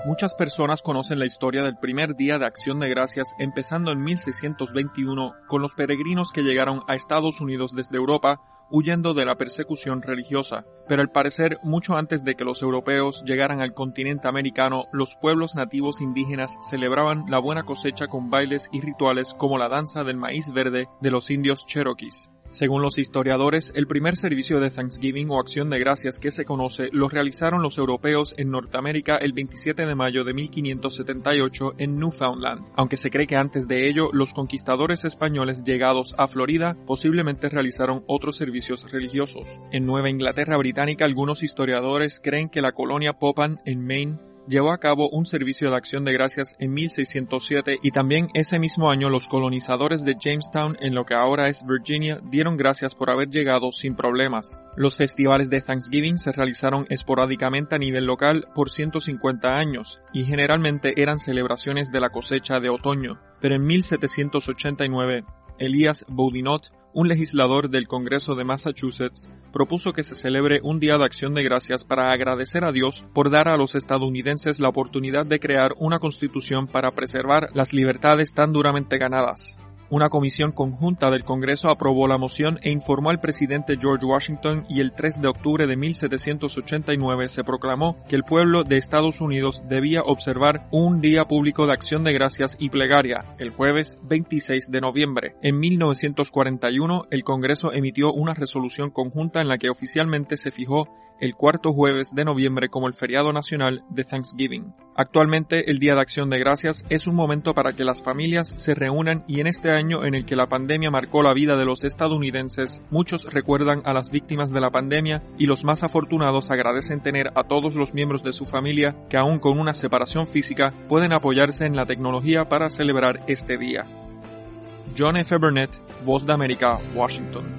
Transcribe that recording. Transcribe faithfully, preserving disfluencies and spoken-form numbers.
Muchas personas conocen la historia del primer día de Acción de Gracias empezando en mil seiscientos veintiuno con los peregrinos que llegaron a Estados Unidos desde Europa huyendo de la persecución religiosa. Pero al parecer, mucho antes de que los europeos llegaran al continente americano, los pueblos nativos indígenas celebraban la buena cosecha con bailes y rituales como la danza del maíz verde de los indios cherokees. Según los historiadores, el primer servicio de Thanksgiving o Acción de Gracias que se conoce lo realizaron los europeos en Norteamérica el veintisiete de mayo de mil quinientos setenta y ocho en Newfoundland, aunque se cree que antes de ello los conquistadores españoles llegados a Florida posiblemente realizaron otros servicios religiosos. En Nueva Inglaterra Británica algunos historiadores creen que la colonia Popham en Maine llevó a cabo un servicio de Acción de Gracias en mil seiscientos siete y también ese mismo año los colonizadores de Jamestown en lo que ahora es Virginia dieron gracias por haber llegado sin problemas. Los festivales de Thanksgiving se realizaron esporádicamente a nivel local por ciento cincuenta años y generalmente eran celebraciones de la cosecha de otoño, pero en mil setecientos ochenta y nueve Elias Boudinot, un legislador del Congreso de Massachusetts, propuso que se celebre un día de Acción de Gracias para agradecer a Dios por dar a los estadounidenses la oportunidad de crear una constitución para preservar las libertades tan duramente ganadas. Una comisión conjunta del Congreso aprobó la moción e informó al presidente George Washington y el tres de octubre de mil setecientos ochenta y nueve se proclamó que el pueblo de Estados Unidos debía observar un día público de Acción de Gracias y plegaria, el jueves veintiséis de noviembre. En mil novecientos cuarenta y uno, el Congreso emitió una resolución conjunta en la que oficialmente se fijó el cuarto jueves de noviembre como el feriado nacional de Thanksgiving. Actualmente, el Día de Acción de Gracias es un momento para que las familias se reúnan y en este año en el que la pandemia marcó la vida de los estadounidenses, muchos recuerdan a las víctimas de la pandemia y los más afortunados agradecen tener a todos los miembros de su familia que aún con una separación física pueden apoyarse en la tecnología para celebrar este día. John F. Burnett, Voz de América, Washington.